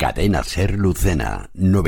Cadena Ser Lucena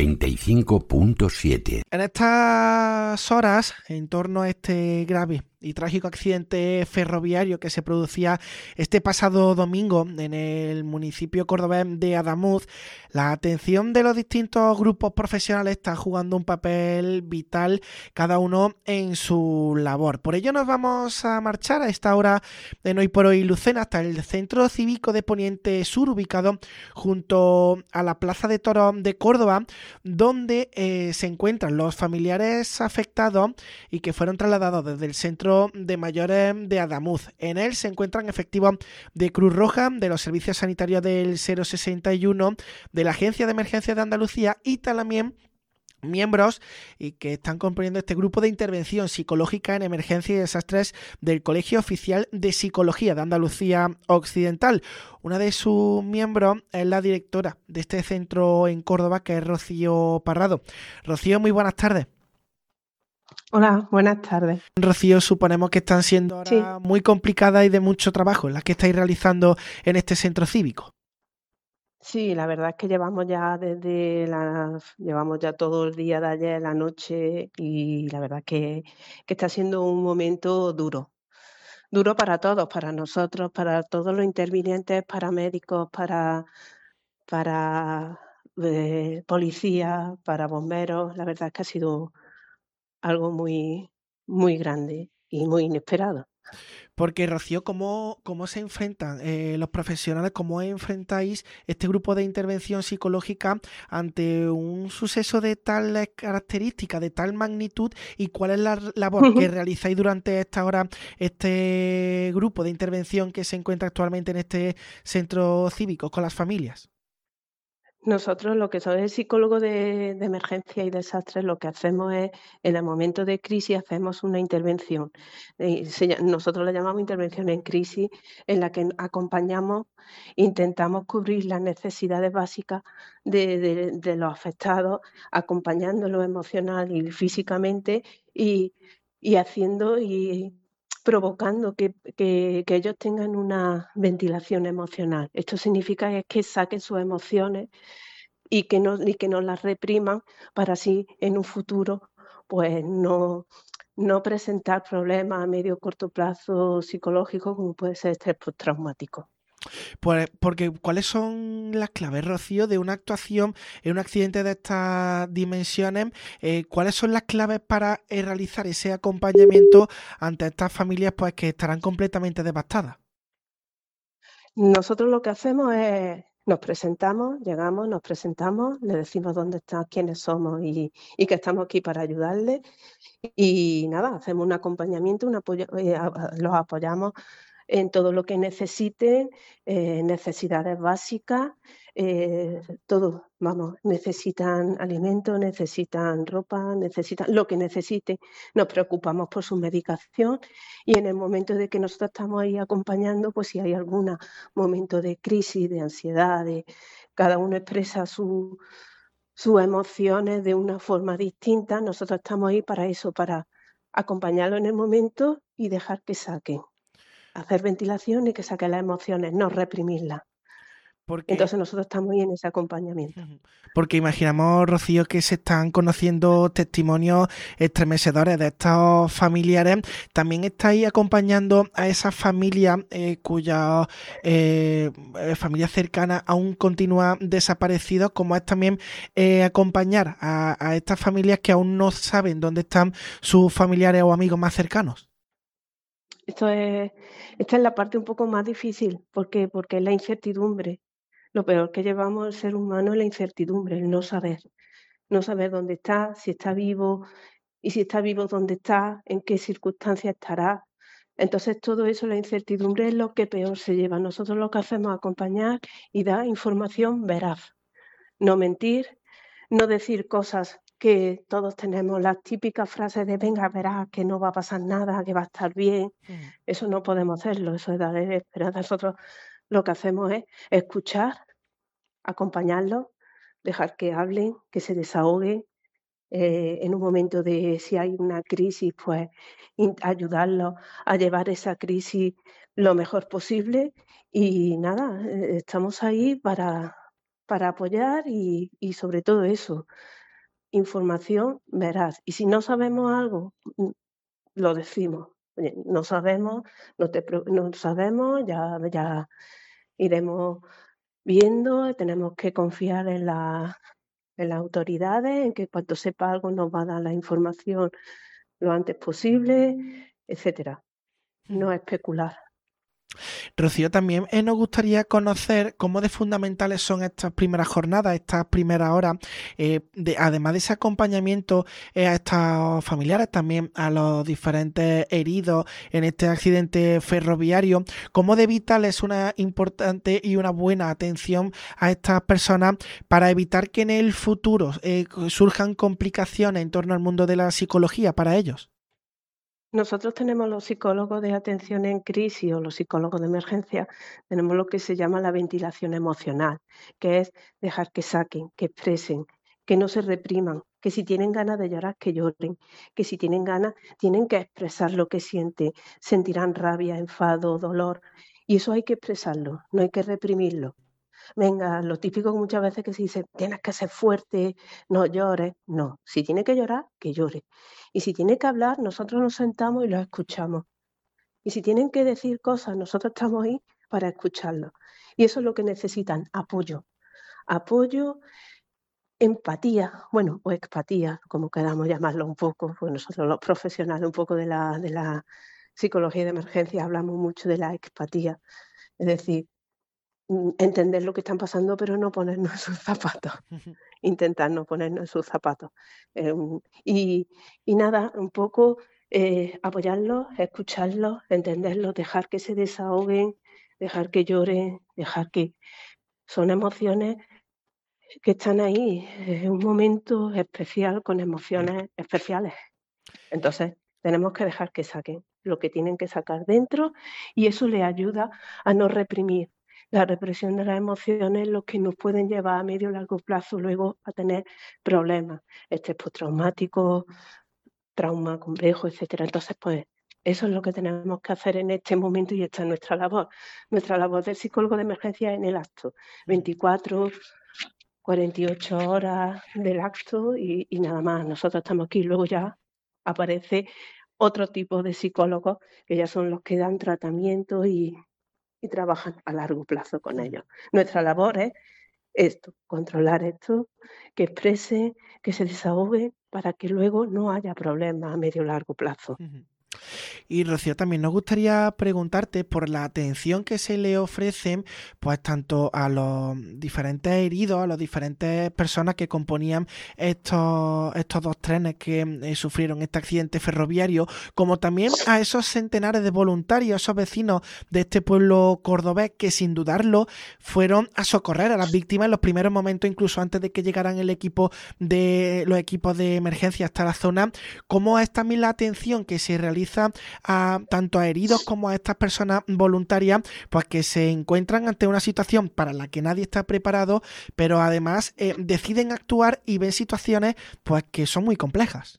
95.7. En estas horas, en torno a este grave y trágico accidente ferroviario que se producía este pasado domingo en el municipio cordobés de Adamuz, la atención de los distintos grupos profesionales está jugando un papel vital, cada uno en su labor. Por ello nos vamos a marchar a esta hora en Hoy por Hoy Lucena hasta el Centro Cívico de Poniente Sur, ubicado junto a la Plaza de Toros de Córdoba, donde se encuentran los familiares afectados y que fueron trasladados desde el Centro de Mayores de Adamuz. En él se encuentran efectivos de Cruz Roja, de los servicios sanitarios del 061, de la Agencia de Emergencias de Andalucía y también miembros y que están componiendo este grupo de intervención psicológica en emergencia y desastres del Colegio Oficial de Psicología de Andalucía Occidental. Una de sus miembros es la directora de este centro en Córdoba, que es Rocío Parrado. Rocío, muy buenas tardes. Hola, buenas tardes. Rocío, suponemos que están siendo Sí, ahora muy complicadas y de mucho trabajo las que estáis realizando en este centro cívico. sí, la verdad es que llevamos ya todo el día de ayer, la noche, y la verdad es que está siendo un momento duro. Duro para todos, para nosotros, para todos los intervinientes, para médicos, para policías, para bomberos. La verdad es que ha sido algo muy, muy grande y muy inesperado. Porque, Rocío, ¿cómo se enfrentan los profesionales, cómo enfrentáis este grupo de intervención psicológica ante un suceso de tal característica, de tal magnitud, y cuál es la labor que realizáis durante esta hora este grupo de intervención que se encuentra actualmente en este centro cívico con las familias? Nosotros, lo que soy psicólogo de emergencia y desastres, lo que hacemos es, en el momento de crisis, hacemos una intervención. Nosotros la llamamos intervención en crisis, en la que acompañamos, intentamos cubrir las necesidades básicas de los afectados, acompañándolos emocional y físicamente y, y haciendo y provocando que ellos tengan una ventilación emocional. Esto significa es que saquen sus emociones y que no las repriman para así en un futuro pues no presentar problemas a medio o corto plazo psicológicos como puede ser estrés postraumático. Pues porque ¿cuáles son las claves, Rocío, de una actuación en un accidente de estas dimensiones? ¿Cuáles son las claves para realizar ese acompañamiento ante estas familias pues que estarán completamente devastadas? Nosotros lo que hacemos es, nos presentamos, llegamos, nos presentamos, le decimos dónde están, quiénes somos y que estamos aquí para ayudarles. Y nada, hacemos un acompañamiento, los apoyamos en todo lo que necesiten, necesidades básicas, todo, vamos, necesitan alimentos, necesitan ropa, necesitan lo que necesiten. Nos preocupamos por su medicación y en el momento de que nosotros estamos ahí acompañando, pues si hay algún momento de crisis, de ansiedad, cada uno expresa sus emociones de una forma distinta, nosotros estamos ahí para eso, para acompañarlo en el momento y dejar que saquen. Hacer ventilación y que saquen las emociones, no reprimirlas. Porque Entonces nosotros estamos ahí en ese acompañamiento. Ujú. Porque imaginamos, Rocío, que se están conociendo testimonios estremecedores de estos familiares. También estáis acompañando a esas familias cuyas familias cercanas aún continúan desaparecidos, como es también acompañar a estas familias que aún no saben dónde están sus familiares o amigos más cercanos. Esto es, esta es la parte un poco más difícil, porque es la incertidumbre. Lo peor que llevamos el ser humano es la incertidumbre, el no saber dónde está, si está vivo, y si está vivo, dónde está, en qué circunstancias estará. Entonces todo eso, la incertidumbre es lo que peor se lleva. Nosotros lo que hacemos es acompañar y dar información veraz, no mentir, no decir cosas que todos tenemos, las típicas frases de venga, verás que no va a pasar nada, que va a estar bien. Ujú. Eso no podemos hacerlo, eso es dar esperanza. Nosotros lo que hacemos es escuchar, acompañarlos, dejar que hablen, que se desahoguen. En un momento de si hay una crisis, pues ayudarlos a llevar esa crisis lo mejor posible. Y nada, estamos ahí para apoyar y sobre todo eso, información veraz. Y si no sabemos algo, lo decimos. Oye, no sabemos, no sabemos, ya iremos viendo, tenemos que confiar en las autoridades, en que cuando sepa algo nos va a dar la información lo antes posible, etcétera. No especular. Rocío, también nos gustaría conocer cómo de fundamentales son estas primeras jornadas, estas primeras horas, además de ese acompañamiento a estos familiares, también a los diferentes heridos en este accidente ferroviario, cómo de vital es una importante y una buena atención a estas personas para evitar que en el futuro surjan complicaciones en torno al mundo de la psicología para ellos. Nosotros tenemos los psicólogos de atención en crisis o los psicólogos de emergencia, tenemos lo que se llama la ventilación emocional, que es dejar que saquen, que expresen, que no se repriman, que si tienen ganas de llorar, que lloren, que si tienen ganas, tienen que expresar lo que sienten, sentirán rabia, enfado, dolor, y eso hay que expresarlo, no hay que reprimirlo. Venga, lo típico muchas veces que se dice, tienes que ser fuerte, no llores. No, si tiene que llorar, que llore. Y si tiene que hablar, nosotros nos sentamos y los escuchamos. Y si tienen que decir cosas, nosotros estamos ahí para escucharlos. Y eso es lo que necesitan, apoyo. Apoyo, empatía, bueno, o expatía, como queramos llamarlo un poco, pues nosotros los profesionales un poco de la psicología de emergencia hablamos mucho de la expatía. Es decir, entender lo que están pasando, pero no ponernos en sus zapatos, intentar no ponernos en sus zapatos. Y nada, un poco apoyarlos, escucharlos, entenderlos, dejar que se desahoguen, dejar que lloren, dejar que son emociones que están ahí. Es un momento especial con emociones especiales. Entonces, tenemos que dejar que saquen lo que tienen que sacar dentro y eso les ayuda a no reprimir. La represión de las emociones es lo que nos pueden llevar a medio y largo plazo luego a tener problemas, estrés postraumático, trauma complejo, etcétera. Entonces, pues eso es lo que tenemos que hacer en este momento y esta es nuestra labor. Nuestra labor del psicólogo de emergencia en el acto, 24, 48 horas del acto y nada más. Nosotros estamos aquí, luego ya aparece otro tipo de psicólogos que ya son los que dan tratamiento y trabajan a largo plazo con ellos. Nuestra labor es esto, controlar esto, que exprese, que se desahogue para que luego no haya problemas a medio o largo plazo. Y Rocío, también nos gustaría preguntarte por la atención que se le ofrecen, pues tanto a los diferentes heridos, a las diferentes personas que componían estos dos trenes que sufrieron este accidente ferroviario, como también a esos centenares de voluntarios, esos vecinos de este pueblo cordobés que sin dudarlo fueron a socorrer a las víctimas en los primeros momentos, incluso antes de que llegaran los equipos de emergencia hasta la zona. ¿Cómo es también la atención que se realiza tanto a heridos como a estas personas voluntarias, pues que se encuentran ante una situación para la que nadie está preparado, pero además deciden actuar y ven situaciones pues que son muy complejas?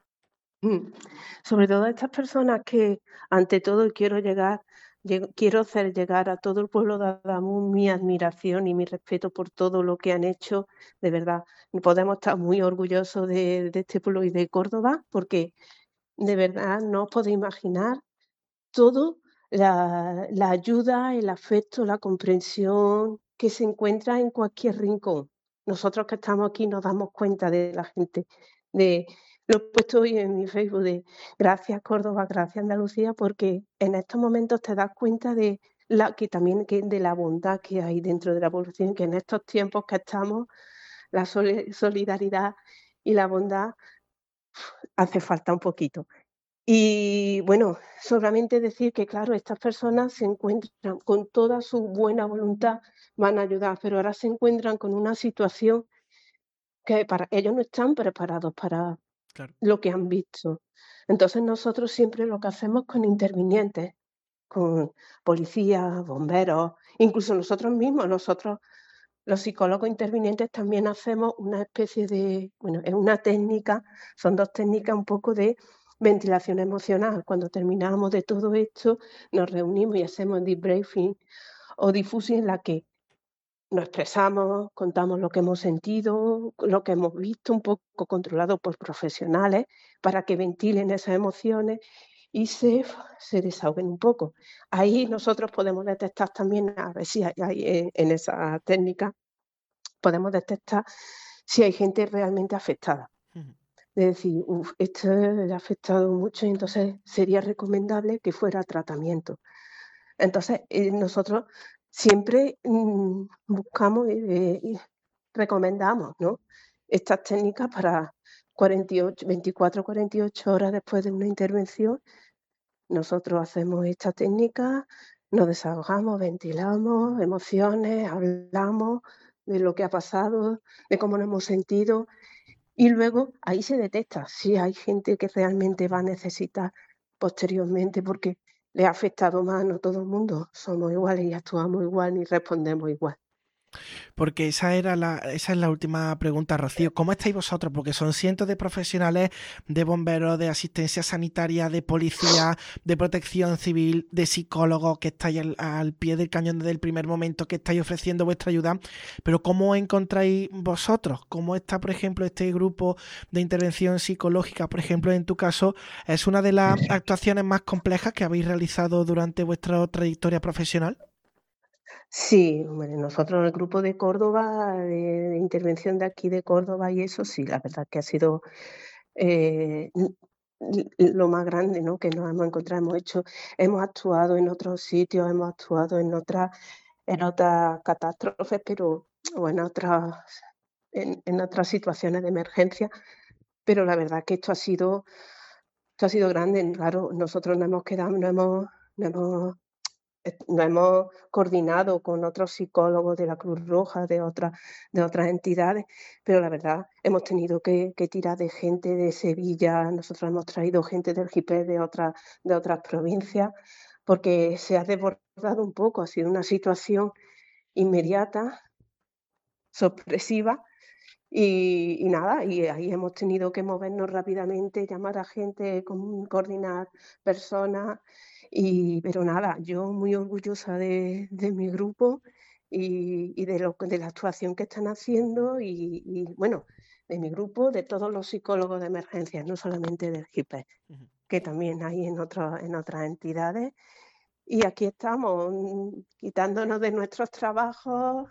Sobre todo a estas personas que, ante todo, quiero hacer llegar a todo el pueblo de Adamuz mi admiración y mi respeto por todo lo que han hecho, de verdad. Podemos estar muy orgullosos de este pueblo y de Córdoba, porque de verdad no os podéis imaginar todo la ayuda, el afecto, la comprensión que se encuentra en cualquier rincón. Nosotros que estamos aquí nos damos cuenta de la gente, de lo he puesto hoy en mi Facebook de gracias Córdoba, gracias Andalucía, porque en estos momentos te das cuenta de de la bondad que hay dentro de la población, que en estos tiempos que estamos, la solidaridad y la bondad hace falta un poquito. Y bueno, solamente decir que, claro, estas personas se encuentran con toda su buena voluntad, van a ayudar, pero ahora se encuentran con una situación que para ellos no están preparados para Claro. lo que han visto. Entonces nosotros siempre lo que hacemos con intervinientes, con policías, bomberos, incluso nosotros mismos, nosotros los psicólogos intervinientes también hacemos una especie de, bueno, es una técnica, son dos técnicas un poco de ventilación emocional. Cuando terminamos de todo esto, nos reunimos y hacemos debriefing o diffusing en la que nos expresamos, contamos lo que hemos sentido, lo que hemos visto, un poco controlado por profesionales para que ventilen esas emociones y se desahoguen un poco. Ahí nosotros podemos detectar también, a ver si hay en esa técnica, podemos detectar si hay gente realmente afectada. Ujú. De decir, esto le ha afectado mucho y entonces sería recomendable que fuera a tratamiento. Entonces, nosotros siempre, buscamos, y recomendamos, ¿no?, estas técnicas para 48, 24, 48 horas después de una intervención. Nosotros hacemos esta técnica, nos desahogamos, ventilamos emociones, hablamos de lo que ha pasado, de cómo nos hemos sentido, y luego ahí se detecta si hay gente que realmente va a necesitar posteriormente, porque le ha afectado más. No todo el mundo somos iguales y actuamos igual ni respondemos igual. Porque esa es la última pregunta, Rocío. ¿Cómo estáis vosotros? Porque son cientos de profesionales, de bomberos, de asistencia sanitaria, de policía, de protección civil, de psicólogos que estáis al pie del cañón desde el primer momento que estáis ofreciendo vuestra ayuda. Pero ¿cómo encontráis vosotros? ¿Cómo está, por ejemplo, este grupo de intervención psicológica? Por ejemplo, en tu caso, ¿es una de las actuaciones más complejas que habéis realizado durante vuestra trayectoria profesional? Sí, hombre, nosotros en el grupo de Córdoba, de intervención de aquí de Córdoba y eso sí, la verdad que ha sido, lo más grande, ¿no?, que nos hemos encontrado. Hemos actuado en otros sitios, hemos actuado en otras catástrofes, pero o en otras situaciones de emergencia, pero la verdad que esto ha sido grande. Claro, nosotros nos hemos quedado, no hemos nos hemos coordinado con otros psicólogos de la Cruz Roja, de otras entidades, pero la verdad hemos tenido que tirar de gente de Sevilla. Nosotros hemos traído gente del GIPES de otras provincias, porque se ha desbordado un poco, ha sido una situación inmediata, sorpresiva, y nada, y ahí hemos tenido que movernos rápidamente, llamar a gente, coordinar personas, pero nada, yo muy orgullosa de mi grupo y de la actuación que están haciendo bueno, de mi grupo, de todos los psicólogos de emergencias, no solamente del GIPES, Ujú. que también hay en otras entidades. Y aquí estamos, quitándonos de nuestros trabajos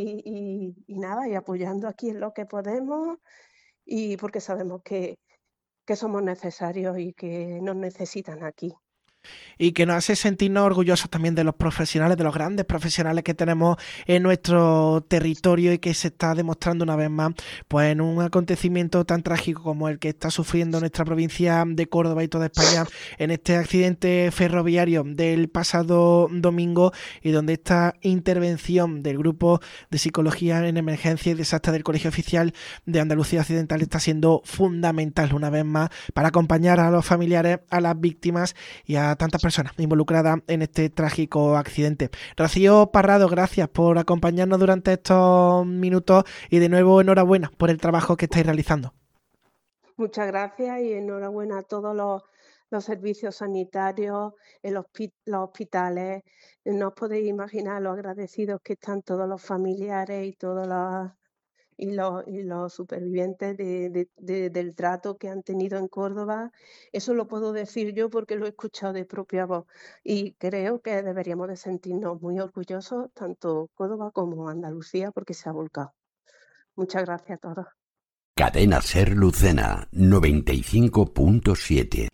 y nada, y apoyando aquí en lo que podemos, y porque sabemos que somos necesarios y que nos necesitan aquí. Y que nos hace sentirnos orgullosos también de los profesionales, de los grandes profesionales que tenemos en nuestro territorio y que se está demostrando una vez más, pues en un acontecimiento tan trágico como el que está sufriendo nuestra provincia de Córdoba y toda España en este accidente ferroviario del pasado domingo, y donde esta intervención del grupo de psicología en emergencia y desastre del Colegio Oficial de Andalucía Occidental está siendo fundamental una vez más para acompañar a los familiares, a las víctimas y a tantas personas involucradas en este trágico accidente. Rocío Parrado, gracias por acompañarnos durante estos minutos y de nuevo enhorabuena por el trabajo que estáis realizando. Muchas gracias y enhorabuena a todos los servicios sanitarios, los hospitales. No os podéis imaginar lo agradecidos que están todos los familiares y todos los supervivientes del trato que han tenido en Córdoba. Eso lo puedo decir yo porque lo he escuchado de propia voz, y creo que deberíamos de sentirnos muy orgullosos, tanto Córdoba como Andalucía, porque se ha volcado. Muchas gracias a todos. Cadena Ser Lucena 95.7.